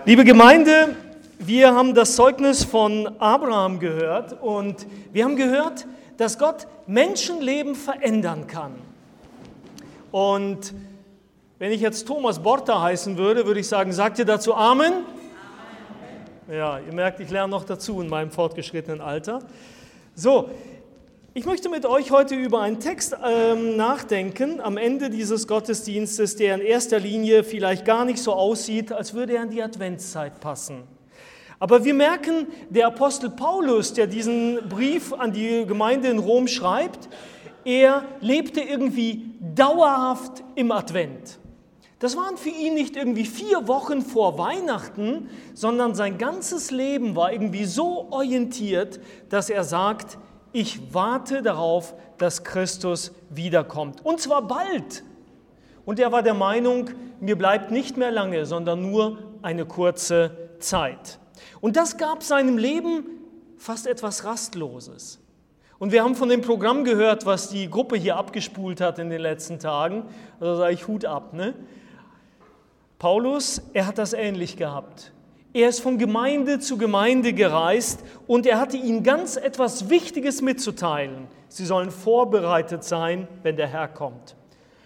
Liebe Gemeinde, wir haben das Zeugnis von Abraham gehört und wir haben gehört, dass Gott Menschenleben verändern kann. Und wenn ich jetzt Thomas Borta heißen würde, würde ich sagen, sagt ihr dazu Amen? Amen. Ja, ihr merkt, ich lerne noch dazu in meinem fortgeschrittenen Alter. So, ich möchte mit euch heute über einen Text nachdenken am Ende dieses Gottesdienstes, der in erster Linie vielleicht gar nicht so aussieht, als würde er in die Adventszeit passen. Aber wir merken, der Apostel Paulus, der diesen Brief an die Gemeinde in Rom schreibt, er lebte irgendwie dauerhaft im Advent. Das waren für ihn nicht irgendwie 4 Wochen vor Weihnachten, sondern sein ganzes Leben war irgendwie so orientiert, dass er sagt, ich warte darauf, dass Christus wiederkommt. Und zwar bald. Und er war der Meinung, mir bleibt nicht mehr lange, sondern nur eine kurze Zeit. Und das gab seinem Leben fast etwas Rastloses. Und wir haben von dem Programm gehört, was die Gruppe hier abgespult hat in den letzten Tagen. Also sage ich Hut ab, ne? Paulus, er hat das ähnlich gehabt. Er ist von Gemeinde zu Gemeinde gereist und er hatte ihnen ganz etwas Wichtiges mitzuteilen. Sie sollen vorbereitet sein, wenn der Herr kommt.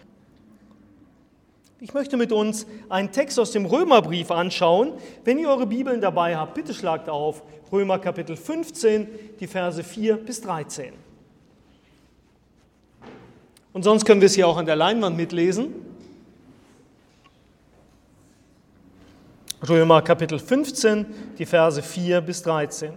Ich möchte mit uns einen Text aus dem Römerbrief anschauen. Wenn ihr eure Bibeln dabei habt, bitte schlagt auf Römer Kapitel 15, die Verse 4 bis 13. Und sonst können wir es hier auch an der Leinwand mitlesen. Römer Kapitel 15, die Verse 4 bis 13.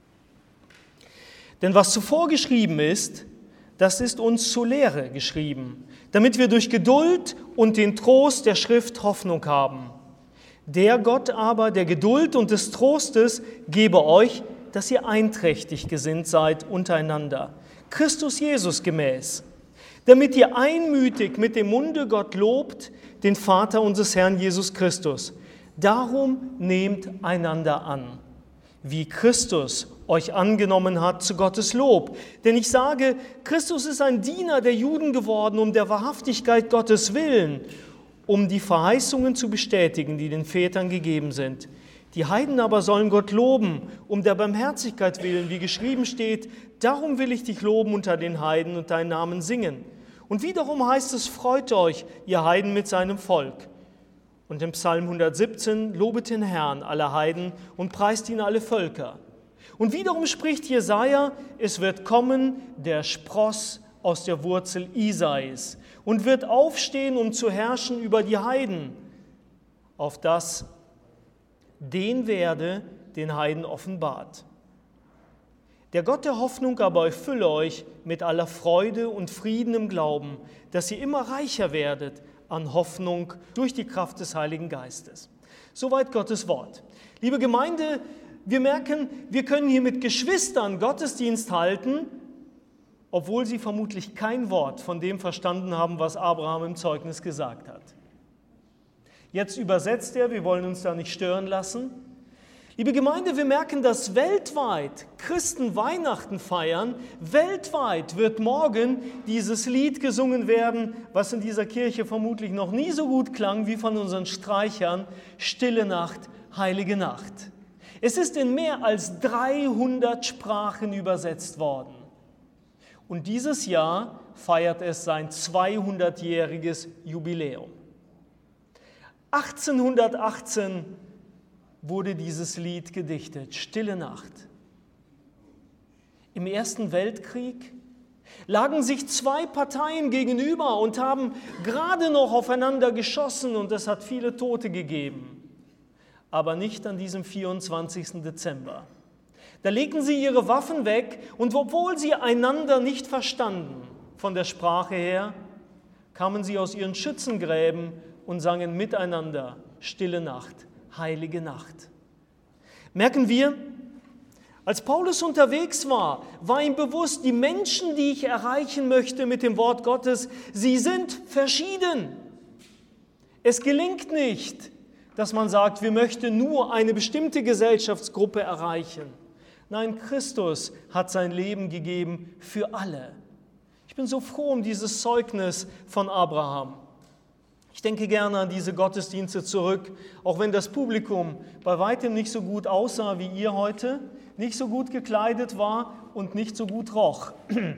Denn was zuvor geschrieben ist, das ist uns zur Lehre geschrieben, damit wir durch Geduld und den Trost der Schrift Hoffnung haben. Der Gott aber, der Geduld und des Trostes, gebe euch, dass ihr einträchtig gesinnt seid untereinander, Christus Jesus gemäß, damit ihr einmütig mit dem Munde Gott lobt, den Vater unseres Herrn Jesus Christus. Darum nehmt einander an, wie Christus euch angenommen hat zu Gottes Lob. Denn ich sage, Christus ist ein Diener der Juden geworden, um der Wahrhaftigkeit Gottes willen, um die Verheißungen zu bestätigen, die den Vätern gegeben sind. Die Heiden aber sollen Gott loben, um der Barmherzigkeit willen, wie geschrieben steht, darum will ich dich loben unter den Heiden und deinen Namen singen. Und wiederum heißt es, freut euch, ihr Heiden mit seinem Volk. Und im Psalm 117, lobet den Herrn, alle Heiden, und preist ihn alle Völker. Und wiederum spricht Jesaja, es wird kommen der Spross aus der Wurzel Isais und wird aufstehen, um zu herrschen über die Heiden, auf das den werde den Heiden offenbart. Der Gott der Hoffnung aber erfülle euch mit aller Freude und Frieden im Glauben, dass ihr immer reicher werdet an Hoffnung durch die Kraft des Heiligen Geistes. Soweit Gottes Wort. Liebe Gemeinde, wir merken, wir können hier mit Geschwistern Gottesdienst halten, obwohl sie vermutlich kein Wort von dem verstanden haben, was Abraham im Zeugnis gesagt hat. Jetzt übersetzt er, wir wollen uns da nicht stören lassen. Liebe Gemeinde, wir merken, dass weltweit Christen Weihnachten feiern. Weltweit wird morgen dieses Lied gesungen werden, was in dieser Kirche vermutlich noch nie so gut klang wie von unseren Streichern, Stille Nacht, Heilige Nacht. Es ist in mehr als 300 Sprachen übersetzt worden. Und dieses Jahr feiert es sein 200-jähriges Jubiläum. 1818 wurde dieses Lied gedichtet, Stille Nacht. Im Ersten Weltkrieg lagen sich 2 Parteien gegenüber und haben gerade noch aufeinander geschossen und es hat viele Tote gegeben. Aber nicht an diesem 24. Dezember. Da legten sie ihre Waffen weg und obwohl sie einander nicht verstanden von der Sprache her, kamen sie aus ihren Schützengräben und sangen miteinander Stille Nacht, Heilige Nacht. Merken wir, als Paulus unterwegs war, war ihm bewusst, die Menschen, die ich erreichen möchte mit dem Wort Gottes, sie sind verschieden. Es gelingt nicht, dass man sagt, wir möchten nur eine bestimmte Gesellschaftsgruppe erreichen. Nein, Christus hat sein Leben gegeben für alle. Ich bin so froh um dieses Zeugnis von Abraham. Ich denke gerne an diese Gottesdienste zurück, auch wenn das Publikum bei weitem nicht so gut aussah wie ihr heute, nicht so gut gekleidet war und nicht so gut roch.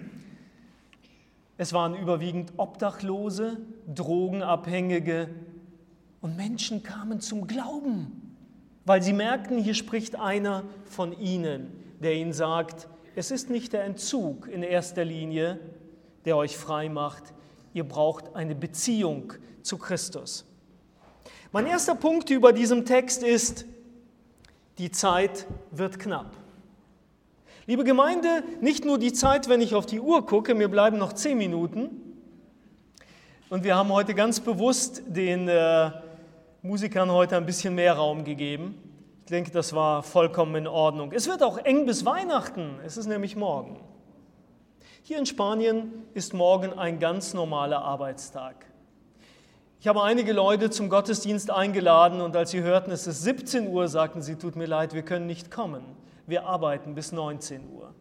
Es waren überwiegend Obdachlose, Drogenabhängige und Menschen kamen zum Glauben, weil sie merkten, hier spricht einer von ihnen, der ihnen sagt, es ist nicht der Entzug in erster Linie, der euch frei macht, ihr braucht eine Beziehung zu Christus. Mein erster Punkt über diesem Text ist, die Zeit wird knapp. Liebe Gemeinde, nicht nur die Zeit, wenn ich auf die Uhr gucke, mir bleiben noch 10 Minuten. Und wir haben heute ganz bewusst den Musikern heute ein bisschen mehr Raum gegeben. Ich denke, das war vollkommen in Ordnung. Es wird auch eng bis Weihnachten, es ist nämlich morgen. Hier in Spanien ist morgen ein ganz normaler Arbeitstag. Ich habe einige Leute zum Gottesdienst eingeladen und als sie hörten, es ist 17 Uhr, sagten sie, tut mir leid, wir können nicht kommen. Wir arbeiten bis 19 Uhr.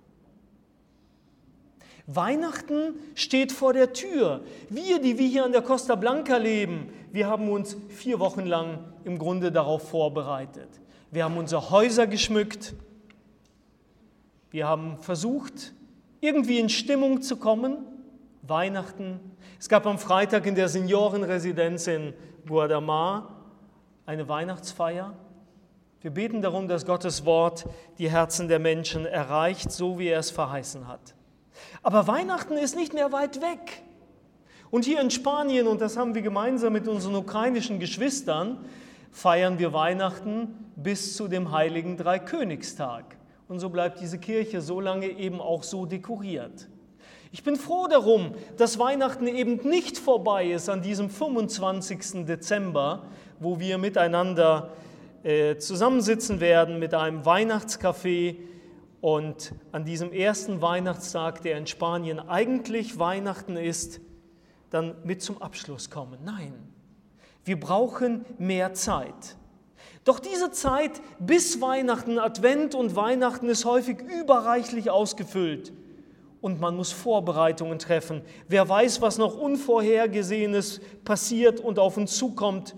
Weihnachten steht vor der Tür. Wir, die wir hier an der Costa Blanca leben, wir haben uns 4 Wochen lang im Grunde darauf vorbereitet. Wir haben unsere Häuser geschmückt. Wir haben versucht, irgendwie in Stimmung zu kommen. Weihnachten. Es gab am Freitag in der Seniorenresidenz in Guadamar eine Weihnachtsfeier. Wir beten darum, dass Gottes Wort die Herzen der Menschen erreicht, so wie er es verheißen hat. Aber Weihnachten ist nicht mehr weit weg. Und hier in Spanien, und das haben wir gemeinsam mit unseren ukrainischen Geschwistern, feiern wir Weihnachten bis zu dem heiligen Dreikönigstag. Und so bleibt diese Kirche so lange eben auch so dekoriert. Ich bin froh darum, dass Weihnachten eben nicht vorbei ist an diesem 25. Dezember, wo wir miteinander zusammensitzen werden mit einem Weihnachtskaffee und an diesem ersten Weihnachtstag, der in Spanien eigentlich Weihnachten ist, dann mit zum Abschluss kommen. Nein, wir brauchen mehr Zeit. Doch diese Zeit bis Weihnachten, Advent und Weihnachten ist häufig überreichlich ausgefüllt und man muss Vorbereitungen treffen. Wer weiß, was noch Unvorhergesehenes passiert und auf uns zukommt.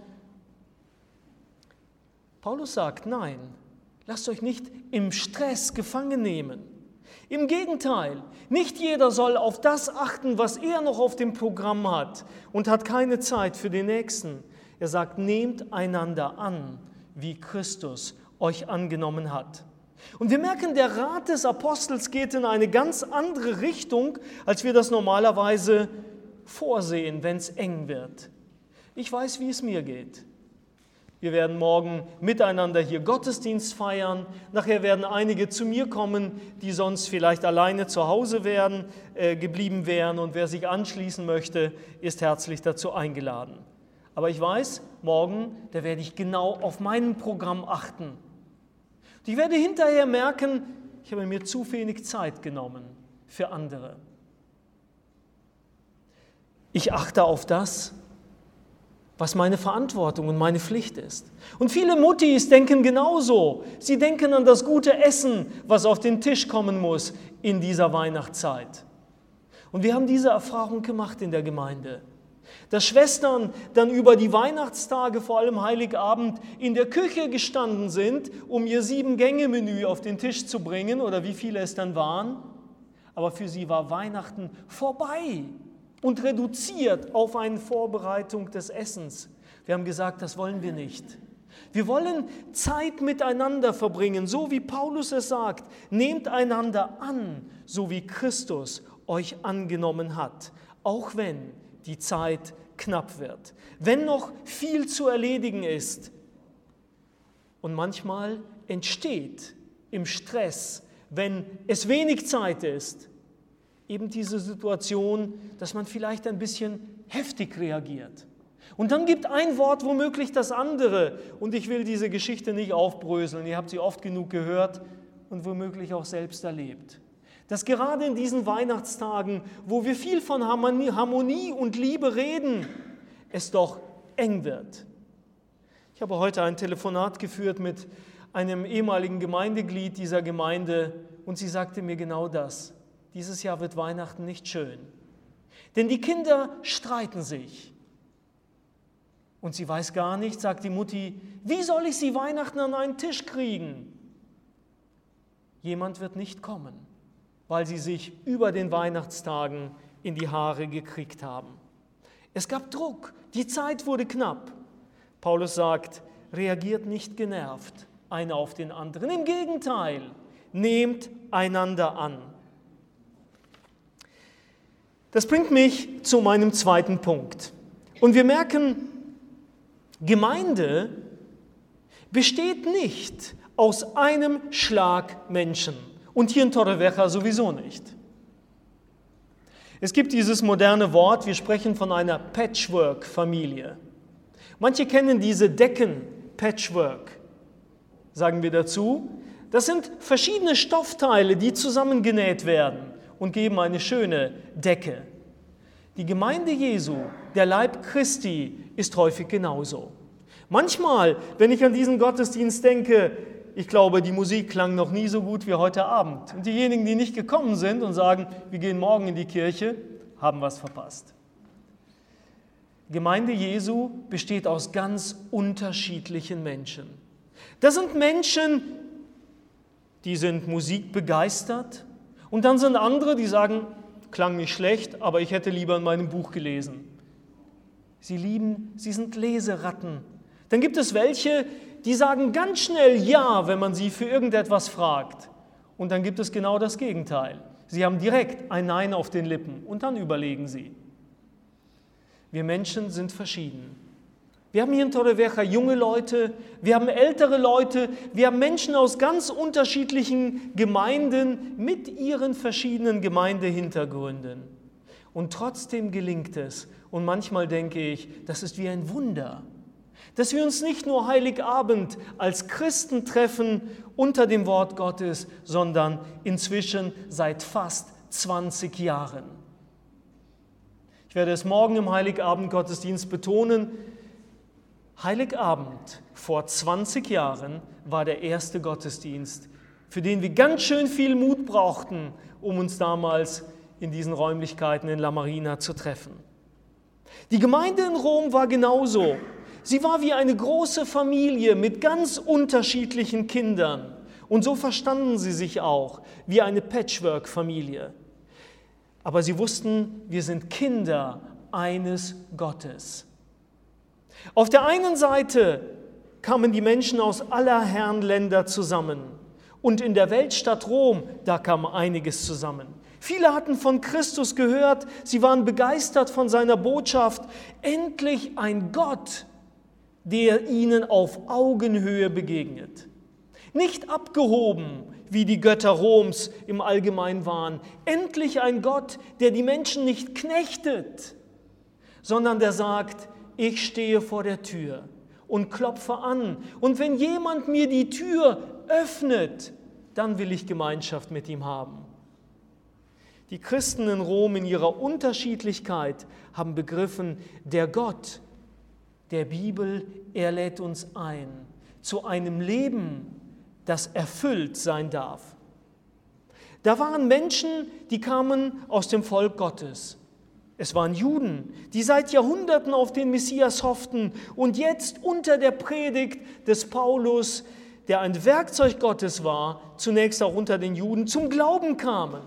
Paulus sagt, nein, lasst euch nicht im Stress gefangen nehmen. Im Gegenteil, nicht jeder soll auf das achten, was er noch auf dem Programm hat und hat keine Zeit für den Nächsten. Er sagt, nehmt einander an, wie Christus euch angenommen hat. Und wir merken, der Rat des Apostels geht in eine ganz andere Richtung, als wir das normalerweise vorsehen, wenn es eng wird. Ich weiß, wie es mir geht. Wir werden morgen miteinander hier Gottesdienst feiern. Nachher werden einige zu mir kommen, die sonst vielleicht alleine zu Hause geblieben wären. Und wer sich anschließen möchte, ist herzlich dazu eingeladen. Aber ich weiß, morgen, da werde ich genau auf mein Programm achten. Und ich werde hinterher merken, ich habe mir zu wenig Zeit genommen für andere. Ich achte auf das, was meine Verantwortung und meine Pflicht ist. Und viele Muttis denken genauso. Sie denken an das gute Essen, was auf den Tisch kommen muss in dieser Weihnachtszeit. Und wir haben diese Erfahrung gemacht in der Gemeinde. Dass Schwestern dann über die Weihnachtstage, vor allem Heiligabend, in der Küche gestanden sind, um ihr 7-Gänge-Menü auf den Tisch zu bringen, oder wie viele es dann waren. Aber für sie war Weihnachten vorbei und reduziert auf eine Vorbereitung des Essens. Wir haben gesagt, das wollen wir nicht. Wir wollen Zeit miteinander verbringen, so wie Paulus es sagt. Nehmt einander an, so wie Christus euch angenommen hat, auch wenn die Zeit knapp wird, wenn noch viel zu erledigen ist. Und manchmal entsteht im Stress, wenn es wenig Zeit ist, eben diese Situation, dass man vielleicht ein bisschen heftig reagiert. Und dann gibt ein Wort womöglich das andere. Und ich will diese Geschichte nicht aufbröseln, ihr habt sie oft genug gehört und womöglich auch selbst erlebt. Dass gerade in diesen Weihnachtstagen, wo wir viel von Harmonie und Liebe reden, es doch eng wird. Ich habe heute ein Telefonat geführt mit einem ehemaligen Gemeindeglied dieser Gemeinde und sie sagte mir genau das. Dieses Jahr wird Weihnachten nicht schön, denn die Kinder streiten sich. Und sie weiß gar nicht, sagt die Mutti, wie soll ich sie Weihnachten an einen Tisch kriegen? Jemand wird nicht kommen, weil sie sich über den Weihnachtstagen in die Haare gekriegt haben. Es gab Druck, die Zeit wurde knapp. Paulus sagt, reagiert nicht genervt, einer auf den anderen. Im Gegenteil, nehmt einander an. Das bringt mich zu meinem zweiten Punkt. Und wir merken, Gemeinde besteht nicht aus einem Schlag Menschen. Und hier in Torrevieja sowieso nicht. Es gibt dieses moderne Wort, wir sprechen von einer Patchwork-Familie. Manche kennen diese Decken-Patchwork, sagen wir dazu. Das sind verschiedene Stoffteile, die zusammengenäht werden und geben eine schöne Decke. Die Gemeinde Jesu, der Leib Christi, ist häufig genauso. Manchmal, wenn ich an diesen Gottesdienst denke, ich glaube, die Musik klang noch nie so gut wie heute Abend. Und diejenigen, die nicht gekommen sind und sagen, wir gehen morgen in die Kirche, haben was verpasst. Gemeinde Jesu besteht aus ganz unterschiedlichen Menschen. Das sind Menschen, die sind musikbegeistert und dann sind andere, die sagen, klang nicht schlecht, aber ich hätte lieber in meinem Buch gelesen. Sie sind Leseratten. Dann gibt es welche, die sagen ganz schnell Ja, wenn man sie für irgendetwas fragt. Und dann gibt es genau das Gegenteil. Sie haben direkt ein Nein auf den Lippen und dann überlegen sie. Wir Menschen sind verschieden. Wir haben hier in Torrevieja junge Leute, wir haben ältere Leute, wir haben Menschen aus ganz unterschiedlichen Gemeinden mit ihren verschiedenen Gemeindehintergründen. Und trotzdem gelingt es. Und manchmal denke ich, das ist wie ein Wunder, dass wir uns nicht nur Heiligabend als Christen treffen unter dem Wort Gottes, sondern inzwischen seit fast 20 Jahren. Ich werde es morgen im Heiligabend-Gottesdienst betonen. Heiligabend vor 20 Jahren war der erste Gottesdienst, für den wir ganz schön viel Mut brauchten, um uns damals in diesen Räumlichkeiten in La Marina zu treffen. Die Gemeinde in Rom war genauso. Sie war wie eine große Familie mit ganz unterschiedlichen Kindern. Und so verstanden sie sich auch, wie eine Patchwork-Familie. Aber sie wussten, wir sind Kinder eines Gottes. Auf der einen Seite kamen die Menschen aus aller Herren Länder zusammen. Und in der Weltstadt Rom, da kam einiges zusammen. Viele hatten von Christus gehört, sie waren begeistert von seiner Botschaft. Endlich ein Gott, der ihnen auf Augenhöhe begegnet. Nicht abgehoben, wie die Götter Roms im Allgemeinen waren. Endlich ein Gott, der die Menschen nicht knechtet, sondern der sagt, ich stehe vor der Tür und klopfe an. Und wenn jemand mir die Tür öffnet, dann will ich Gemeinschaft mit ihm haben. Die Christen in Rom in ihrer Unterschiedlichkeit haben begriffen, der Gott der Bibel, er lädt uns ein zu einem Leben, das erfüllt sein darf. Da waren Menschen, die kamen aus dem Volk Gottes. Es waren Juden, die seit Jahrhunderten auf den Messias hofften und jetzt unter der Predigt des Paulus, der ein Werkzeug Gottes war, zunächst auch unter den Juden, zum Glauben kamen.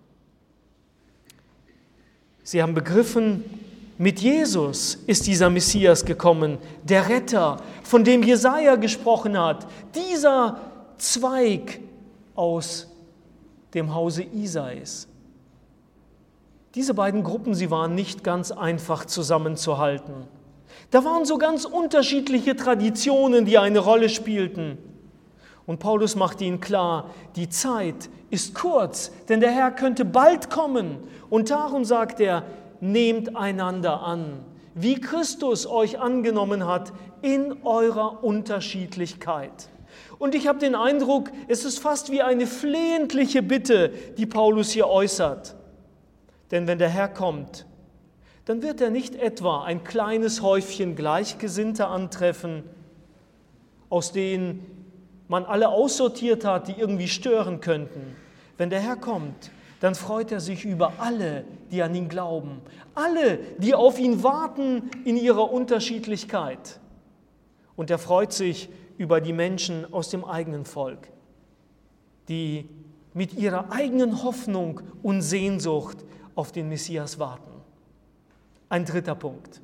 Sie haben begriffen, mit Jesus ist dieser Messias gekommen, der Retter, von dem Jesaja gesprochen hat, dieser Zweig aus dem Hause Isais. Diese beiden Gruppen, sie waren nicht ganz einfach zusammenzuhalten. Da waren so ganz unterschiedliche Traditionen, die eine Rolle spielten. Und Paulus macht ihnen klar, die Zeit ist kurz, denn der Herr könnte bald kommen. Und darum sagt er, nehmt einander an, wie Christus euch angenommen hat in eurer Unterschiedlichkeit. Und ich habe den Eindruck, es ist fast wie eine flehentliche Bitte, die Paulus hier äußert. Denn wenn der Herr kommt, dann wird er nicht etwa ein kleines Häufchen Gleichgesinnter antreffen, aus denen man alle aussortiert hat, die irgendwie stören könnten. Wenn der Herr kommt, dann freut er sich über alle, die an ihn glauben, alle, die auf ihn warten in ihrer Unterschiedlichkeit. Und er freut sich über die Menschen aus dem eigenen Volk, die mit ihrer eigenen Hoffnung und Sehnsucht auf den Messias warten. Ein dritter Punkt.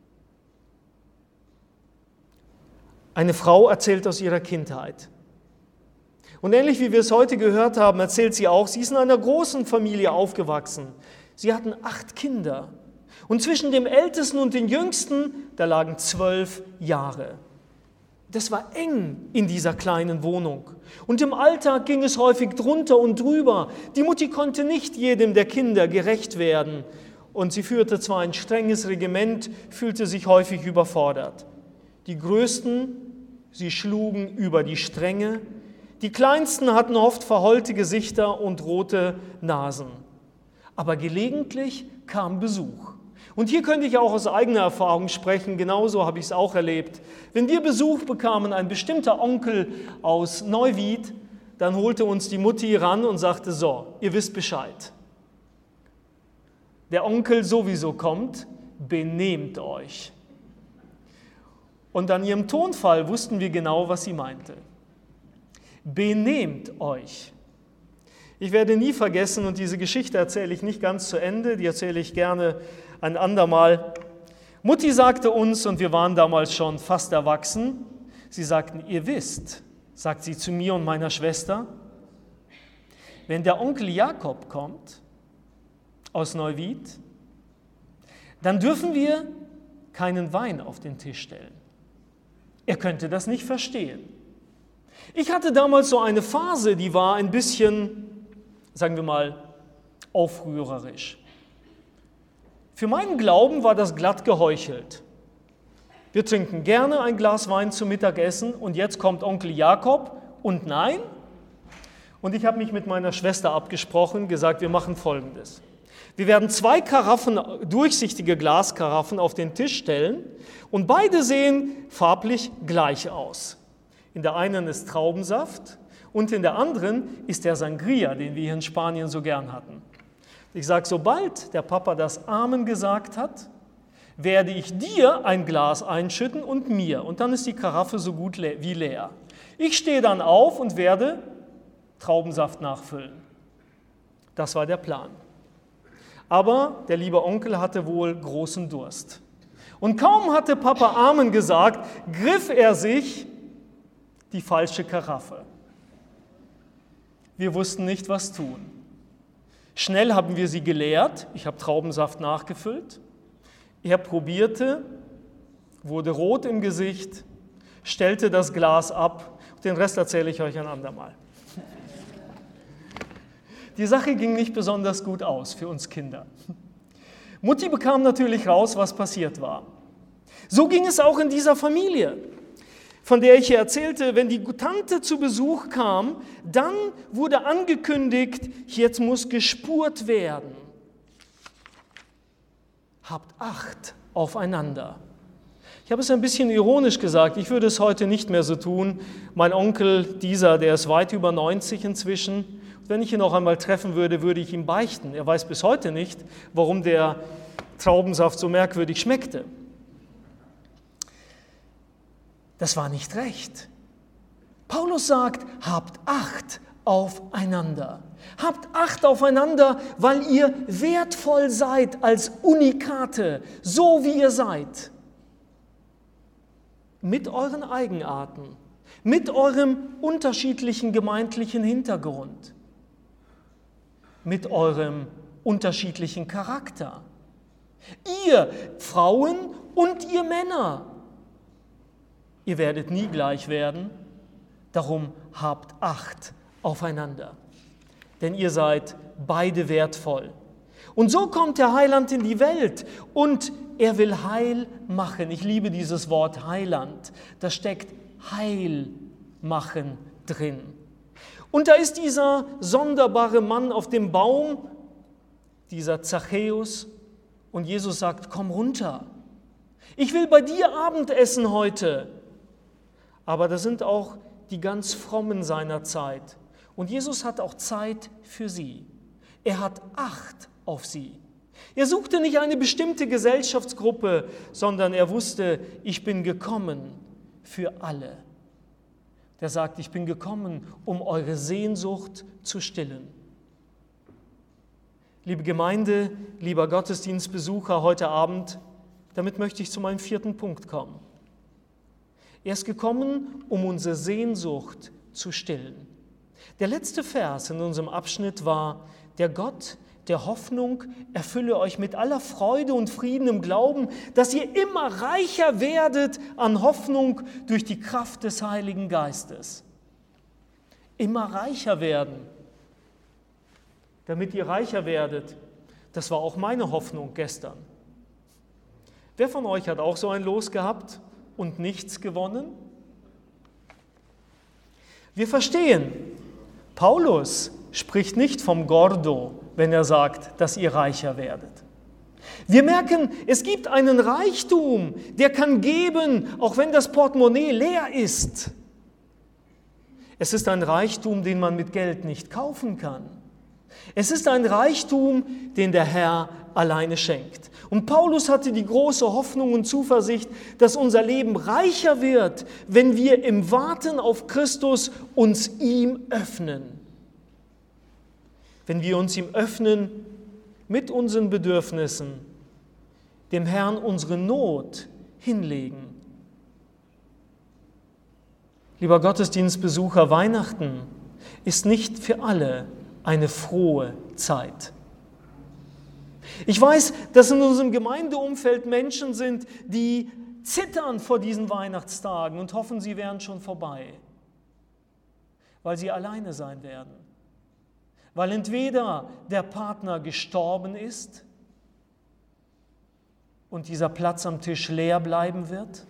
Eine Frau erzählt aus ihrer Kindheit. Und ähnlich wie wir es heute gehört haben, erzählt sie auch, sie ist in einer großen Familie aufgewachsen. Sie hatten 8 Kinder. Und zwischen dem Ältesten und dem Jüngsten, da lagen 12 Jahre. Das war eng in dieser kleinen Wohnung. Und im Alltag ging es häufig drunter und drüber. Die Mutti konnte nicht jedem der Kinder gerecht werden. Und sie führte zwar ein strenges Regiment, fühlte sich häufig überfordert. Die Größten, sie schlugen über die Stränge. Die Kleinsten hatten oft verheulte Gesichter und rote Nasen. Aber gelegentlich kam Besuch. Und hier könnte ich auch aus eigener Erfahrung sprechen, genauso habe ich es auch erlebt. Wenn wir Besuch bekamen, ein bestimmter Onkel aus Neuwied, dann holte uns die Mutti ran und sagte, so, ihr wisst Bescheid. Der Onkel sowieso kommt, benehmt euch. Und an ihrem Tonfall wussten wir genau, was sie meinte. Benehmt euch. Ich werde nie vergessen, und diese Geschichte erzähle ich nicht ganz zu Ende, die erzähle ich gerne ein andermal. Mutti sagte uns, und wir waren damals schon fast erwachsen, sie sagten, ihr wisst, sagt sie zu mir und meiner Schwester, wenn der Onkel Jakob kommt aus Neuwied, dann dürfen wir keinen Wein auf den Tisch stellen. Er könnte das nicht verstehen. Ich hatte damals so eine Phase, die war ein bisschen, sagen wir mal, aufrührerisch. Für meinen Glauben war das glatt geheuchelt. Wir trinken gerne ein Glas Wein zum Mittagessen und jetzt kommt Onkel Jakob und nein. Und ich habe mich mit meiner Schwester abgesprochen, gesagt, wir machen Folgendes. Wir werden 2 Karaffen, durchsichtige Glaskaraffen auf den Tisch stellen und beide sehen farblich gleich aus. In der einen ist Traubensaft und in der anderen ist der Sangria, den wir hier in Spanien so gern hatten. Ich sage, sobald der Papa das Amen gesagt hat, werde ich dir ein Glas einschütten und mir. Und dann ist die Karaffe so gut wie leer. Ich stehe dann auf und werde Traubensaft nachfüllen. Das war der Plan. Aber der liebe Onkel hatte wohl großen Durst. Und kaum hatte Papa Amen gesagt, griff er sich die falsche Karaffe. Wir wussten nicht, was tun. Schnell haben wir sie geleert. Ich habe Traubensaft nachgefüllt. Er probierte, wurde rot im Gesicht, stellte das Glas ab. Den Rest erzähle ich euch ein andermal. Die Sache ging nicht besonders gut aus für uns Kinder. Mutti bekam natürlich raus, was passiert war. So ging es auch in dieser Familie, von der ich hier erzählte. Wenn die Tante zu Besuch kam, dann wurde angekündigt, jetzt muss gespurt werden. Habt Acht aufeinander. Ich habe es ein bisschen ironisch gesagt, ich würde es heute nicht mehr so tun. Mein Onkel, der ist weit über 90 inzwischen. Wenn ich ihn noch einmal treffen würde, würde ich ihm beichten. Er weiß bis heute nicht, warum der Traubensaft so merkwürdig schmeckte. Das war nicht recht. Paulus sagt, habt Acht aufeinander. Habt Acht aufeinander, weil ihr wertvoll seid als Unikate, so wie ihr seid. Mit euren Eigenarten, mit eurem unterschiedlichen gemeindlichen Hintergrund, mit eurem unterschiedlichen Charakter. Ihr Frauen und ihr Männer. Ihr werdet nie gleich werden, darum habt Acht aufeinander. Denn ihr seid beide wertvoll. Und so kommt der Heiland in die Welt und er will Heil machen. Ich liebe dieses Wort Heiland. Da steckt Heil machen drin. Und da ist dieser sonderbare Mann auf dem Baum, dieser Zachäus, und Jesus sagt, komm runter. Ich will bei dir Abendessen heute. Aber das sind auch die ganz Frommen seiner Zeit. Und Jesus hat auch Zeit für sie. Er hat Acht auf sie. Er suchte nicht eine bestimmte Gesellschaftsgruppe, sondern er wusste, ich bin gekommen für alle. Der sagt, ich bin gekommen, um eure Sehnsucht zu stillen. Liebe Gemeinde, lieber Gottesdienstbesucher heute Abend, damit möchte ich zu meinem 4. Punkt kommen. Er ist gekommen, um unsere Sehnsucht zu stillen. Der letzte Vers in unserem Abschnitt war, der Gott der Hoffnung erfülle euch mit aller Freude und Frieden im Glauben, dass ihr immer reicher werdet an Hoffnung durch die Kraft des Heiligen Geistes. Immer reicher werden, damit ihr reicher werdet. Das war auch meine Hoffnung gestern. Wer von euch hat auch so ein Los gehabt und nichts gewonnen? Wir verstehen, Paulus spricht nicht vom Gordo, wenn er sagt, dass ihr reicher werdet. Wir merken, es gibt einen Reichtum, der kann geben, auch wenn das Portemonnaie leer ist. Es ist ein Reichtum, den man mit Geld nicht kaufen kann. Es ist ein Reichtum, den der Herr alleine schenkt. Und Paulus hatte die große Hoffnung und Zuversicht, dass unser Leben reicher wird, wenn wir im Warten auf Christus uns ihm öffnen. Wenn wir uns ihm öffnen mit unseren Bedürfnissen, dem Herrn unsere Not hinlegen. Lieber Gottesdienstbesucher, Weihnachten ist nicht für alle eine frohe Zeit. Ich weiß, dass in unserem Gemeindeumfeld Menschen sind, die zittern vor diesen Weihnachtstagen und hoffen, sie wären schon vorbei, weil sie alleine sein werden. Weil entweder der Partner gestorben ist und dieser Platz am Tisch leer bleiben wird,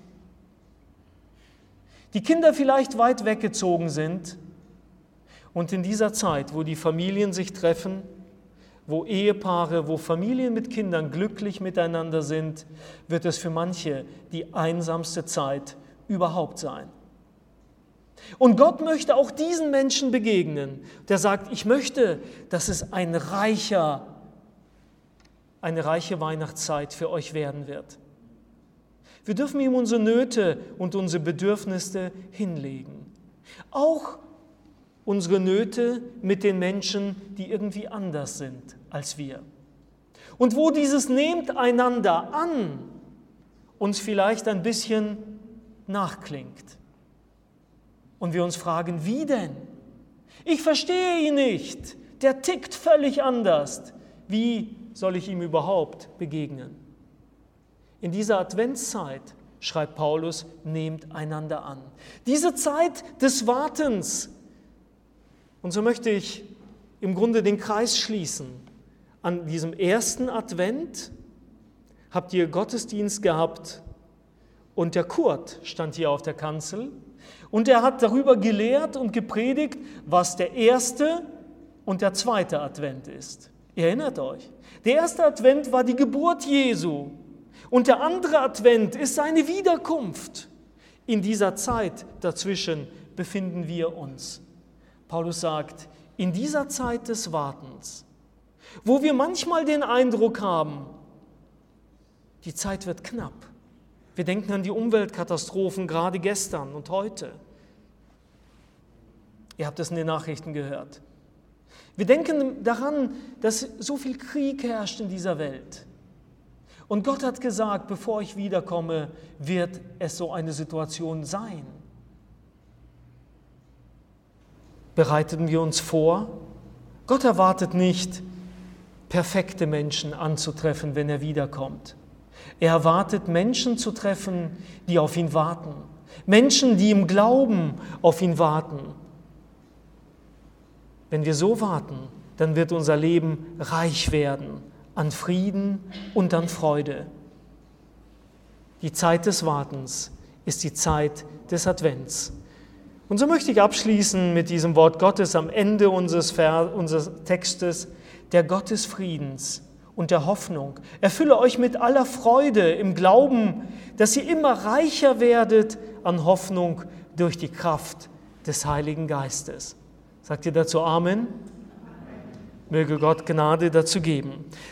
die Kinder vielleicht weit weggezogen sind und in dieser Zeit, wo die Familien sich treffen, wo Ehepaare, wo Familien mit Kindern glücklich miteinander sind, wird es für manche die einsamste Zeit überhaupt sein. Und Gott möchte auch diesen Menschen begegnen, der sagt, ich möchte, dass es eine reiche Weihnachtszeit für euch werden wird. Wir dürfen ihm unsere Nöte und unsere Bedürfnisse hinlegen. Auch unsere Nöte mit den Menschen, die irgendwie anders sind als wir. Und wo dieses Nehmt einander an uns vielleicht ein bisschen nachklingt. Und wir uns fragen, wie denn? Ich verstehe ihn nicht. Der tickt völlig anders. Wie soll ich ihm überhaupt begegnen? In dieser Adventszeit, schreibt Paulus, nehmt einander an. Diese Zeit des Wartens. Und so möchte ich im Grunde den Kreis schließen. An diesem ersten Advent habt ihr Gottesdienst gehabt und der Kurt stand hier auf der Kanzel und er hat darüber gelehrt und gepredigt, was der erste und der zweite Advent ist. Ihr erinnert euch, der erste Advent war die Geburt Jesu und der andere Advent ist seine Wiederkunft. In dieser Zeit dazwischen befinden wir uns. Paulus sagt, in dieser Zeit des Wartens, wo wir manchmal den Eindruck haben, die Zeit wird knapp. Wir denken an die Umweltkatastrophen gerade gestern und heute. Ihr habt es in den Nachrichten gehört. Wir denken daran, dass so viel Krieg herrscht in dieser Welt. Und Gott hat gesagt, bevor ich wiederkomme, wird es so eine Situation sein. Bereiten wir uns vor? Gott erwartet nicht, perfekte Menschen anzutreffen, wenn er wiederkommt. Er erwartet, Menschen zu treffen, die auf ihn warten. Menschen, die im Glauben auf ihn warten. Wenn wir so warten, dann wird unser Leben reich werden an Frieden und an Freude. Die Zeit des Wartens ist die Zeit des Advents. Und so möchte ich abschließen mit diesem Wort Gottes am Ende unseres Textes, der Gott des Friedens und der Hoffnung erfülle euch mit aller Freude im Glauben, dass ihr immer reicher werdet an Hoffnung durch die Kraft des Heiligen Geistes. Sagt ihr dazu Amen? Möge Gott Gnade dazu geben.